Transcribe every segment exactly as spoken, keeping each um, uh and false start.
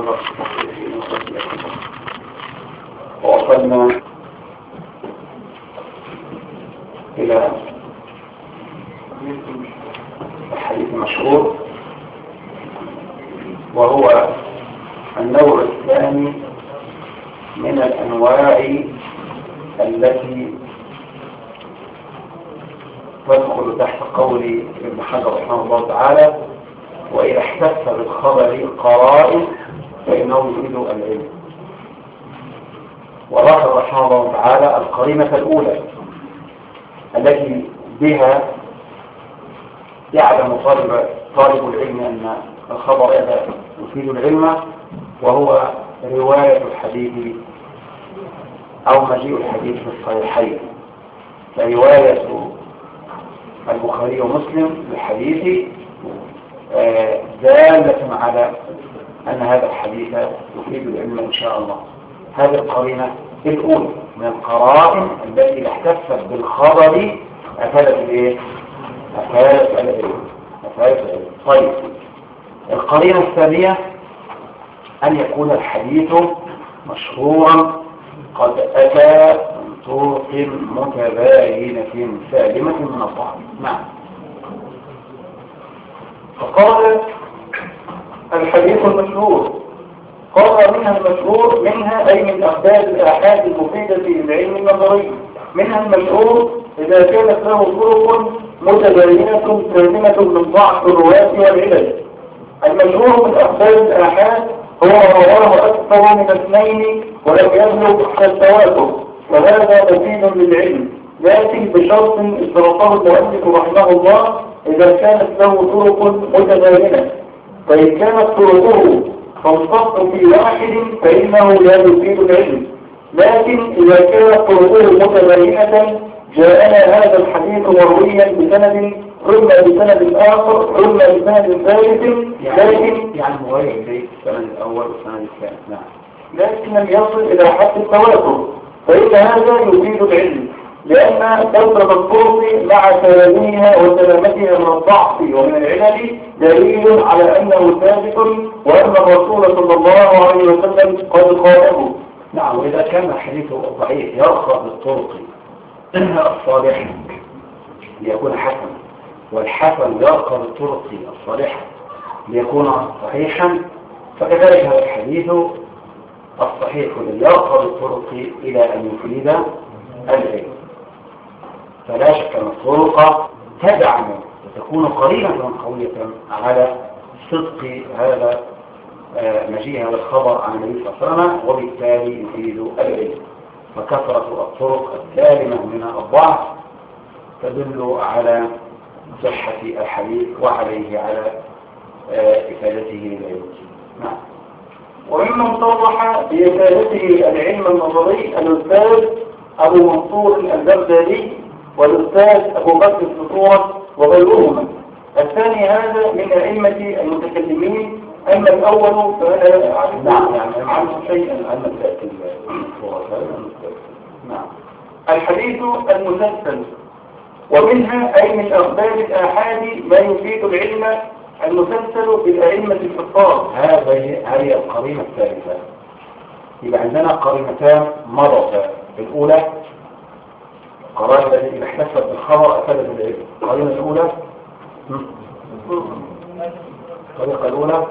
نظر ووصلنا إلى الحديث المشهور وهو النوع الثاني من الأنواع التي تدخل تحت قول ابن حجر رحمه الله تعالى: وإذا احتف بالخبر قرائن فإنه يريد العلم. وذكر رحمه الله تعالى القرينة الأولى التي بها يعلم طالب طالب العلم أن الخبر هذا يفيد العلم، وهو رواية الحديث أو مجيء الحديث في الصحيحين. فرواية البخاري ومسلم للحديث دالة على أن هذا الحديث يفيد العلم إن شاء الله. هذه القرينة الأولى من القرائن التي احتفت بالخبر أفادت الإيه؟ أفادت العلم. أفادت العلم. طيب، القرينة الثانية أن يكون الحديث مشهورا قد أتى من طرق متباينة سالمة من الضعف. نعم. فقال الحديث المشهور، قال منها المشهور، منها أي من أخبار الآحاد المفيدة للعلم النظري. منها المشهور إذا كانت له طرق متباينة سالمة من ضعف الرواة والعلل. المشهور من أخبار الآحاد هو رواه أكثر من اثنين ولم يبلغ حتى التواتر، وهذا مفيد للعلم، لكن بشرط اشترطه المؤلف رحمه الله إذا كانت له طرق متباينة. فإن كانت طرقه تنصف في واحد فإنه لا يفيد العلم، لكن إذا كانت طرقه متباينة جاءنا هذا الحديث مرويا بسند ثم بسند آخر ثم بسند ثالث، لكن يعني مغير زي السند الأول والسند الثاني. نعم. لكن لم يصل إلى حد التواتر، فإن هذا يفيد العلم، لأن كثرة الطرق مع سلامها وسلامتها من الضعف ومن العلل دليل على أنه ثابت وأن الرسول صلى الله عليه وسلم قد قاله. نعم. وإذا كان الحديث ضعيف يرخى بالطرق الصالحة ليكون حسن، والحسن يرقى بالطرق الصالحة ليكون صحيحا، فكذلك هذا الحديث الصحيح الذي يرقى بالطرق إلى أن يفيد العلم. فلا شك أن الطرق تدعم وتكون قريبة قوية على صدق هذا مجيء هذا الخبر عن النبي صلى الله عليه وسلم، وبالتالي يفيد العلم. فكثرة الطرق السالمة من الضعف تدل على صحة الحديث وعليه على إفادته للعلم. نعم. وممن صرح بإفادته العلم النظري الأستاذ أبو منصور البغدادي والأستاذ أبو بكر السطورة وغيرهما. الثاني هذا من أئمة المتكلمين. أما الأول فأنا أعرف نعم يعني عنه شيئا. أن تأتي الصورة. نعم. الحديث المسلسل، ومنها أي من أخبار الآحاد ما يفيد العلم المسلسل بالأئمة الحفاظ. هذه هي القرينة الثالثة. يبقى عندنا قرينتان مرة. الأولى قرائن التي احتفت بالخبر أفادت العلم. القرينة الأولى الطريقة الأولى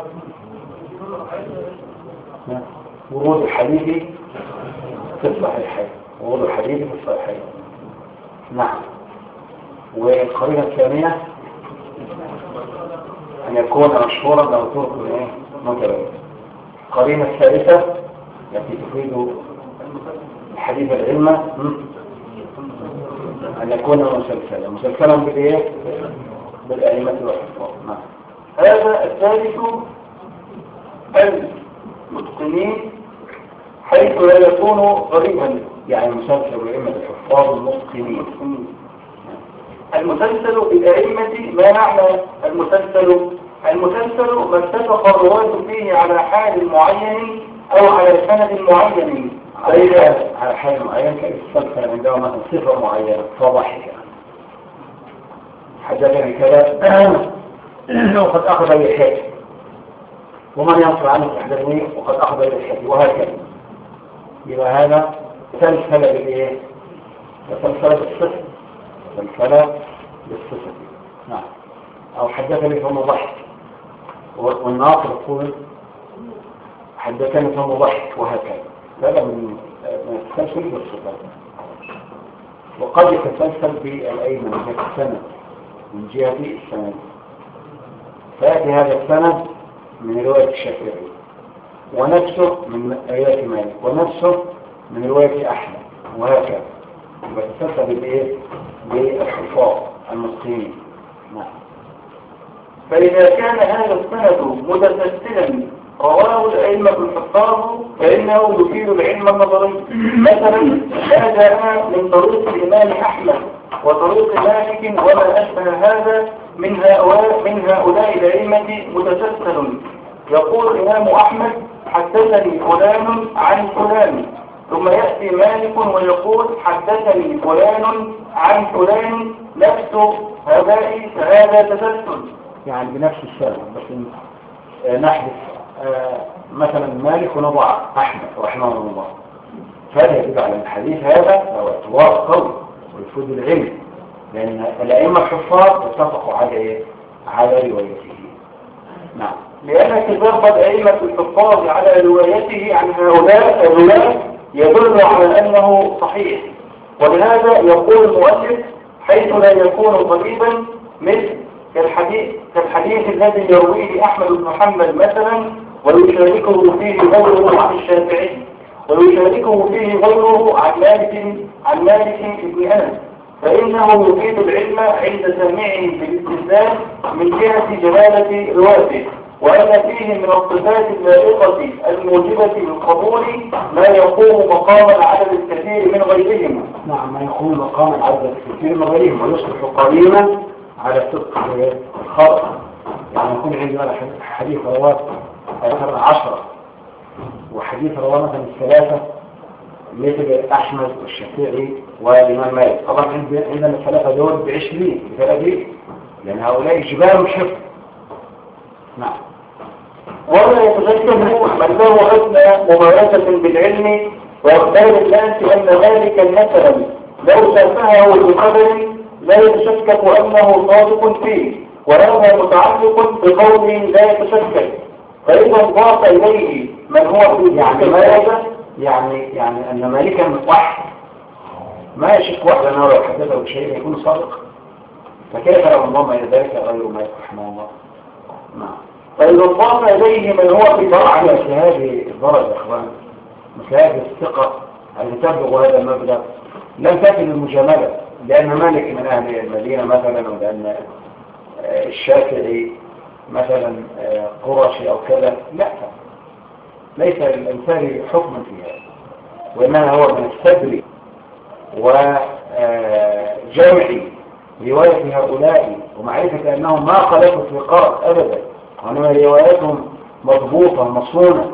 ورود الحديث في الصحيحين. ورود الحديث في الصحيحين. نعم. والقرينة الثانية أن يكون مشهورا له طرق متباينة. القرينة الثالثة التي تفيد الحديث العلم أن يكون مسلسلا مسلسلا بالإيه؟ بالأئمة والحفاظ. نعم. هذا الثالث المتقنين، حيث لا يكون غريبا، يعني مسلسل بالأئمة الحفاظ المتقنين. المسلسل بالأئمة ما معنى المسلسل؟ المسلسل ما اتفق الرواة فيه على حال معين أو على سند معين. على حال معين كالسلسل عندما مثلا صفة معينة فضحك حدثني كذا وقد أخذ أي حاجة ومن ينصر عنه يحدثني وقد أخذ إلى الحديث وهكذا. يبقى هذا سلسلة بالإيه؟ سلسلة بالصفة سلسلة بالصفة نعم. أو حدثني فم ضحك والناصر يقول حدثني فم ضحك وهكذا. هذا من التسلسل بالصفة. وقد يتسلسل بالأيمن من جهة السند من جهة السند فيأتي هذا السند من رواية الشافعي ونفسه من رواية مالك ونفسه من رواية أحمد وهكذا. يتسلسل بالإيه؟ بالحفاظ المسلمين. نعم. فإذا كان هذا السند متسلسلا رواه الأئمة الحفاظ فإنه يفيد العلم النظري. مثلا ما جاء من طريق الإمام أحمد وطريق مالك وما أشبه هذا من هؤلاء من هؤلاء الأئمة متسلسل. يقول الإمام أحمد حدثني فلان عن فلان، ثم يأتي مالك ويقول حدثني فلان عن فلان نفس هذا فهذا تسلسل. يعني بنفس السنة بس نحدث آه مثلا مالك ونضع أحمد رحمه الله، فهذا يدل على الحديث هذا هو اعتبار قوي ويفيد العلم، لأن الأئمة الحفاظ اتفقوا على إيه؟ على روايته. نعم. لأن كتاب الأئمة الحفاظ على روايته عن هؤلاء الرواة يدل على أنه صحيح، ولهذا يقول المؤلف حيث لا يكون قريبا مثل كالحديث, كالحديث الذي يرويه أحمد بن حنبل مثلا ويشاركه فيه غيره عن الشافعي ويشاركه فيه غيره عن مالك عن مالك بن أنس، فإنه يفيد العلم عند سامعه بالاستثناء من جهة جلالة رواته، وأن فيه من الصفات اللائقة الموجبة للقبول ما يقوم مقام العدد الكثير من غيرهم. نعم، ما يقوم مقام العدد الكثير من غيرهم ويصبح قليلا على صدق الخطأ. يعني يكون عندنا حديث رواه مثلا عشرة وحديث رواه مثلا ثلاثة مثل أحمد والشافعي والإمام مالك، طبعا عندنا الثلاثة دول بعشرين بثلاثين لأن هؤلاء جبال حفظ. نعم. ولا يتذكر من له حسن ممارسة بالعلم وإخبار الناس أن ذلك مثلا لو شافهه بقدر لا يتشكك أنه صادق فيه، وهذا متعلق بقوله لا يتشكك، فإذا انضاف إليه من هو في يعني ماذا؟ يعني يعني أن مالكا واحد ما يشك واحد أنه لو حدثه بشيء يكون صادق، فكيف لو انضم إلى ذلك غير مالك رحمه الله؟ نعم. فإذا انضاف إليه من هو في طبعا مثل هذه الدرجة يا إخوان، مثل هذه الثقة التي تبلغ هذا المبلغ لم تأتي بالمجاملة لأن مالك من أهل المدينة مثلا ولأن الشافعي مثلا قرشي أو كذا، لا، ليس الإنسان حكما في هذا، وإنما هو من السبر وجمع رواية هؤلاء ومعرفة أنهم ما خلقوا في قرأ أبدا، وأنما رواياتهم مضبوطة مصونة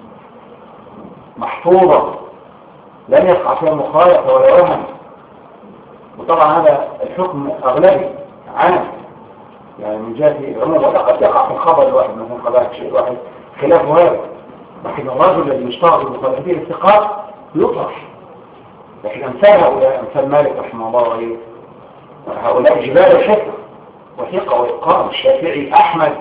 محفوظة لم يقع فيها مخالفة ولا وهم. وطبعا هذا الحكم أغلبي عام يعني من جهة العموم، وقد يقع في الخبر الواحد مثلا قضاء شيء واحد خلاف هذا، لكن الرجل الذي يشتغل بمخالفتين الثقات يطرح. لكن أمثال هؤلاء أمثال مالك رحمه الله وغيره هؤلاء جبال حفظ وثقة وإتقان، الشافعي أحمد.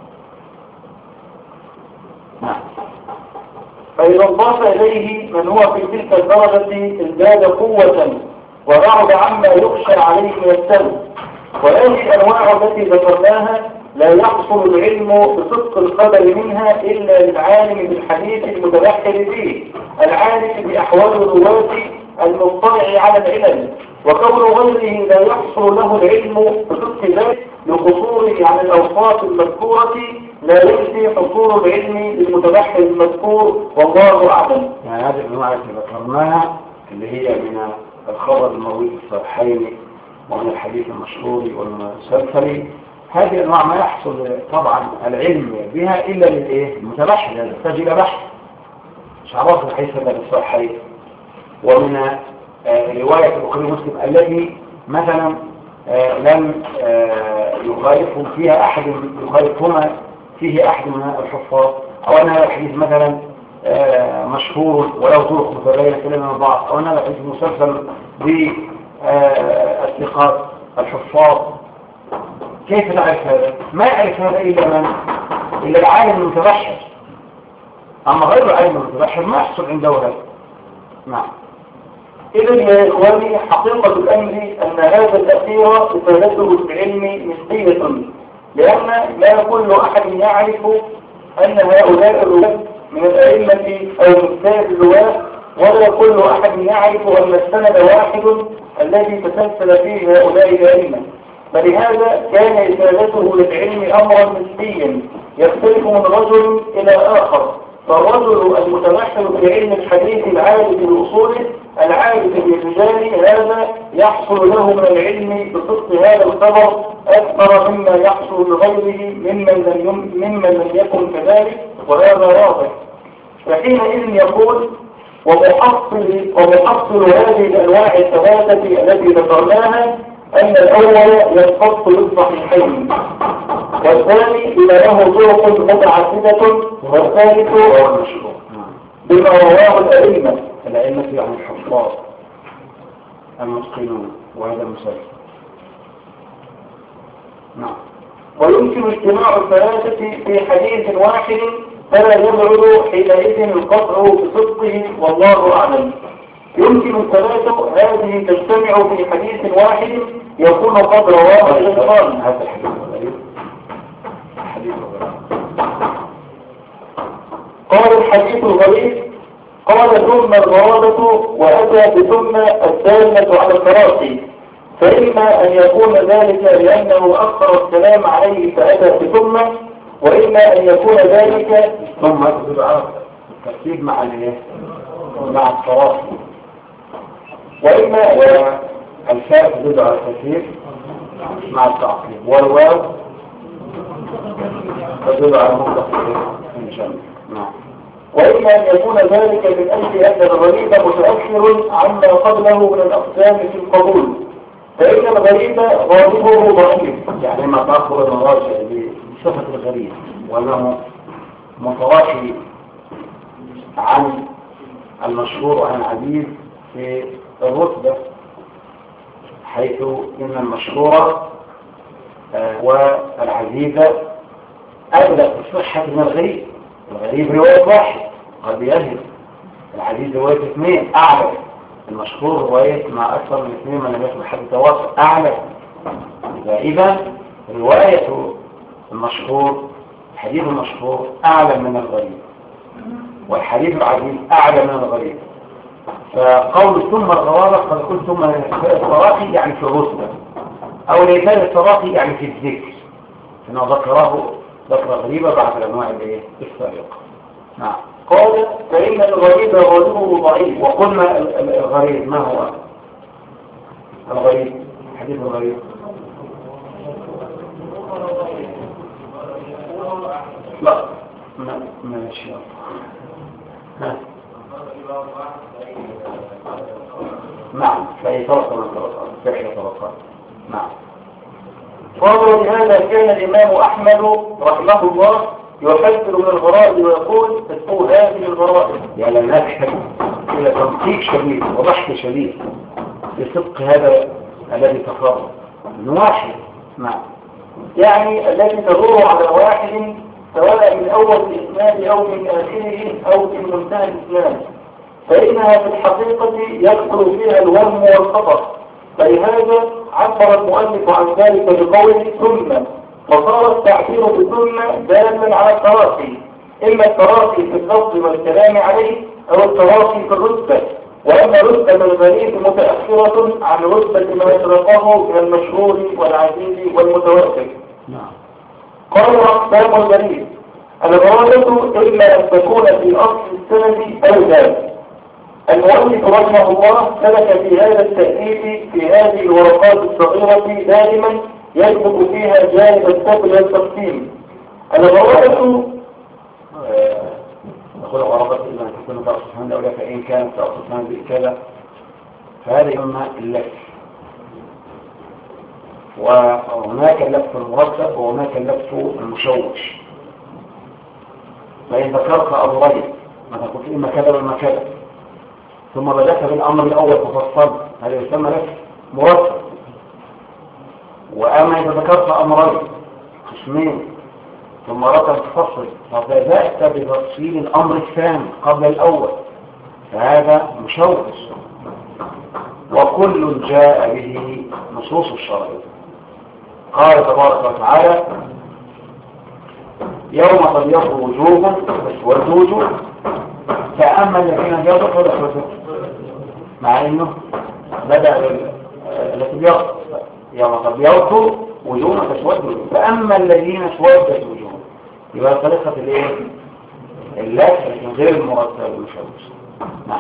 نعم. فإذا انضاف إليه من هو في تلك الدرجة ازداد قوة وبعد عما يخشى عليه من السلب. وهذه الأنواع التي ذكرناها لا يحصل العلم بصدق القدر منها إلا للعالم بالحديث المتبحر فيه، العالم بأحوال الرواة المطلع على العلل، وكون غيره لا يحصل له العلم بصدق ذلك لقصوره عن الأوصاف المذكورة لا يجزي حصول العلم للمتبحر المذكور، والله أعلم. يعني هذه الأنواع التي ذكرناها اللي هي من الخبر المروي في الصحيحين ومن الحديث المشهور والمسلسل، هذه الأنواع ما يحصل طبعا العلم بها إلا للإيه؟ المتبحر، يعني يحتاج إلى بحث مش عرفنا حيث هذا الصحيح. ومن آه رواية البخاري ومسلم التي مثلا آه لم آه يخالفهم فيها أحد يخالفهما فيه أحد من الحفاظ أو أن هذا الحديث مثلا آه مشهور ولو طرق متباينة كلمة من بعض، أو أن هذا الحديث مسلسل بالثقات الحفاظ. كيف تعرف هذا؟ ما يعرف هذا إلا من؟ إلا العالم المتبحر. أما غير العالم المتبحر ما يحصل عنده هذا. نعم. إذن يا إخواني حقيقة الأمر أن هذا الأخير إفادته بالعلم نسبية، لأن لا كل أحد يعرف أن هؤلاء الرواة من الأئمة أو من كتاب الرواة، ولا كل أحد يعرف أن السند واحد الذي تسلسل فيه هؤلاء الأئمة. فلهذا كان إفادته للعلم أمرا نسبيا يختلف من رجل إلى آخر. فالرجل المتبحر في علم الحديث العارف بأصوله العارف بالرجال هذا يحصل له من العلم بصدق هذا الخبر أكثر مما يحصل لغيره ممن لم ممن لم يكن كذلك، وهذا واضح. فحينئذ يقول ومحصل ومحصل هذه الأنواع الثلاثة التي ذكرناها أن الأول يختص بالصحيحين، والثاني بما له طرق متعددة، والثالث بما رواه الأئمة. الأئمة يعني الحفاظ المتقنون، وهذا مسلسل. نعم. ويمكن اجتماع الثلاثة في حديث واحد فلا يبعد حينئذ القطع بصدقه، والله أعلم. يمكن الثلاثة هذه تجتمع في حديث واحد يكون قد رواه الشيطان. هذا الحديث غريب. الحديث غريب. قال الحديث الغريب قال ثم الغرابة، وأتى بثم الدالة على التراخي، فإما أن يكون ذلك لأنه أكثر الكلام عليه فأتى بثم، وإما أن يكون ذلك ثم تدل على الترتيب مع الايه؟ مع التراخي، وإما الفاء تدل على الترتيب مع التعقيب، والواو تدل على مطلق الجمع. نعم. وإما أن يكون ذلك من أجل أن الغريب متأخر عما قبله من الأقسام في القبول، فإن الغريب غالبه ضعيف. يعني ما تأخر المراجع بصفة الغريب وأنه متراخي عن المشهور وعن العزيز في الرتبة، حيث إن المشهورة والعزيزة أبلغ صحة من الغريب. الغريب رواية واحد قد يهل، العزيز رواية اثنين أعلى، المشهور رواية مع أكثر من اثنين من لم يكن حد تواصل أعلى. إذا رواية المشهور الحديث المشهور أعلى من الغريب، والحديث العزيز أعلى من الغريب. فقول ثم الغرابة قد يكون ثم التراخي يعني في الرتبة، أو ليس التراخي يعني في الذكر، إنه ذكره ذكر غريبة بعد الأنواع السابقة. نعم. قال فإن الغريب غالبه ضعيف. وقلنا الغريب ما هو الغريب؟ حديث الغريب لا ما ماشي. ها نعم، فأي طرق من طرقات فأي طرقات. نعم. قالوا لهذا كان الإمام أحمد رحمه الله يحذر من الغرائب ويقول تسوء هذه الغرائب. يعني لا تحتاج إلى تنقيق شديد وضحك شديد لصدق هذا الذي تقرر من واحد. نعم. يعني التي تدور على واحد سواء من أول الإسناد أو من آخره أو من منتهى الإسناد، فإنها في الحقيقة يكثر فيها الوهم والخطأ. فلهذا عبر المؤلف عن ذلك بقوله ثم، فصار التعبير بثم دالا على التراخي، إما التراخي في اللفظ والكلام عليه أو التراخي في الرتبة، وأن رتبة الغريب متأخرة عن رتبة ما سبقه من المشهور والعزيز والمتوسط. نعم. قالوا أقسام الغريب: الغرابة إما أن تكون في أصل السند أو لا. المؤلف رحمه الله سلك في هذا التأليف في هذه الورقات الصغيرة دائما يثبت فيها جانب السبب والتقسيم. الغرابة نقول غرابة إما أن تكون في أصل السند أو لا، فإن كانت في أصل السند كذا فهذا إما اللف، وهناك اللف المرتب وهناك اللف المشوش. فإن ذكرت أمرين مثلا قلت إما كذا وإما كذا ثم بدأت بالأمر الأول تفصل هذا يسمى لك مرتب. وأما إذا ذكرت أمرين قسمين ثم رتب تفصل فبدأت بتفصيل الأمر الثاني قبل الأول فهذا مشوش. وكل جاء به نصوص الشرع. قال تبارك وتعالى يوم تبيض وجوه وتسود وجوه فأما الذين ابيضوا فاسودوا مع انه بدأ التي بيض يوم تبيض وجوه وتسود وجوه فأما الذين اسودت وجوه يبقى طريقة الايه اللف لكن غير المرتب المشوش. نعم.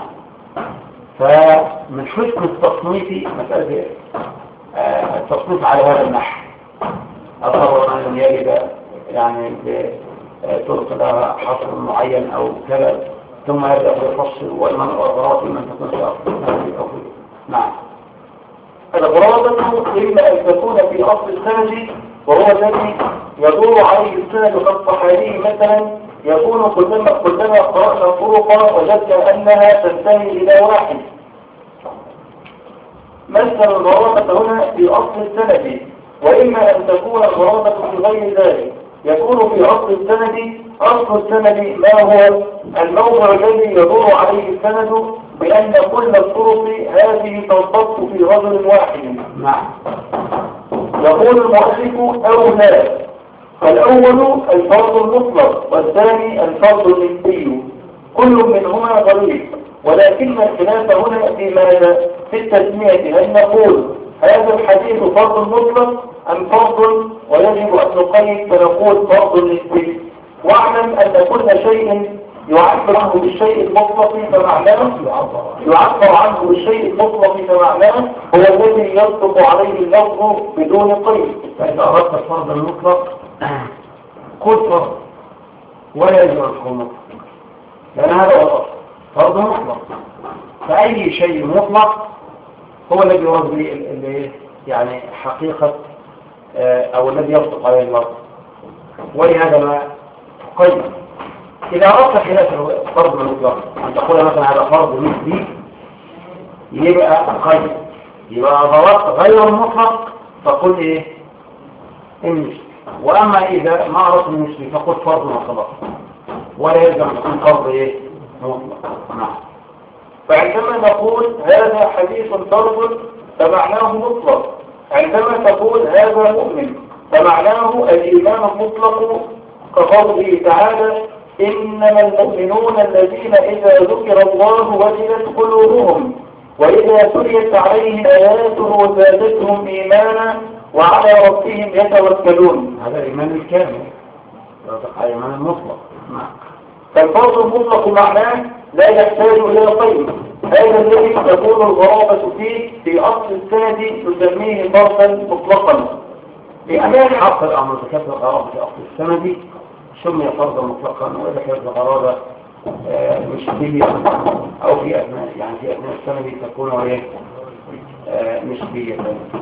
فمن حسن التصنيف مسألة التصنيف على هذا النحو أصبر أن لم يجد يعني بطرق لها حصر معين أو كذا ثم يبدأ يفصل والمن أغراض من تكون في أصل. نعم. الأغراض إما أن تكون في أصل السند وهو الذي يدور عليه السند كالصحابي مثلا يكون كلما كلما قرأنا الطرق وجدنا أنها تنتهي إلى واحد. مثل الغرابة هنا في أصل السند. وإما أن تكون الغرابة في غير ذلك يكون في أصل السند. أصل السند ما هو الموضع الذي يدور عليه السند بأن كل الطرق هذه تنضبط في رجل واحد. نعم. يقول المؤلف أو لا. فالأول الفرض المطلق والثاني الفرض النسبي كل منهما ضريب ولكن الخلاف هنا في ماذا؟ في التسمية. هل نقول هذا الحديث فرض مطلق أم فرض ويجب أن نقيد فنقول فرض نسبي. واعلم أن كل شيء يعبر عنه بالشيء المطلق فمعناه يعبر عنه بالشيء المطلق فمعناه هو الذي يصدق عليه اللفظ بدون قيد. فإذا أردت الفرض المطلق كل فرض ولا يجب أن يكون مطلق لأن هذا هو الأصل فرض مطلق. فأي شيء مطلق هو الذي يرد به يعني حقيقة أو الذي يصدق عليه اللفظ ولهذا ما تقيد. إذا أردت خلاف الفرض المطلق أن تقول مثلا هذا فرض نسبي يبقى قيد يبقى ضربت غير المطلق فقل إيه النسبي. وأما إذا ما أردت النسبي فقل فرض وخلاص ولا يلزم أن يكون فرض إيه مطلق. نعم. فعندما نقول هذا حديث فرض فمعناه مطلق. عندما تقول هذا مؤمن فمعناه الإيمان المطلق كقوله تعالى إنما المؤمنون الذين إذا ذكر الله وجلت قلوبهم وإذا تليت عليهم آياته زادتهم إيمانا وعلى ربهم يتوكلون. هذا الإيمان الكامل الإيمان المطلق. فالفرض المطلق معناه لا يحتاج إلى قيد. هذا الذي تكون الغرابة فيه في أصل السند نسميه فرضا مطلقا لأمان حق الأمر. كانت الغرابة في أصل السند سمي فرضا مطلقا وإذا كانت الغرابة نسبية أو في أثناء يعني في أثناء السند تكون وهي نسبية.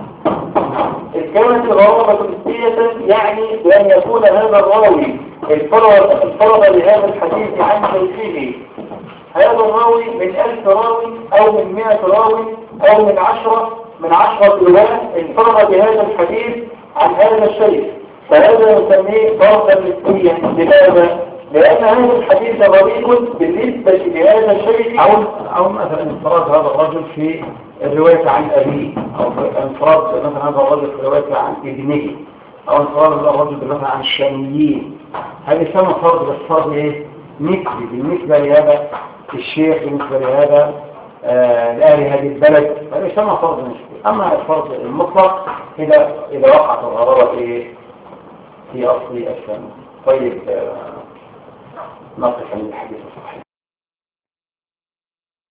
إذ كانت الغرابة نسبية يعني بأن يكون هذا الراوي الفرض لهذا الحديث عن شيخه. هذا الراوي من ألف راوي أو من مئة راوي أو من عشرة من عشرة رواة انفرد بهذا الحديث عن هذا الشيخ فهذا نسميه فرضا نسبيا. لماذا؟ لأن هذا الحديث غريب بالنسبة لهذا الشيخ. أو أو مثلا انفراد هذا الرجل في الرواية عن أبيه أو انفراد مثلا هذا الرجل في الرواية عن ابنه أو انفراد هذا الرجل مثلا عن الشاميين. هذا يسمى فرض بس فرض إيه؟ نسبي بالنسبة لهذا الشيخ بالنسبة لهذا آه لأهل هذه البلد هذا يسمى فرض نسبي. أما الفرض المطلق إذا إذا وقعت الغرابة في في أصل السنة. طيب آه نقف عن الحديث الصحيح.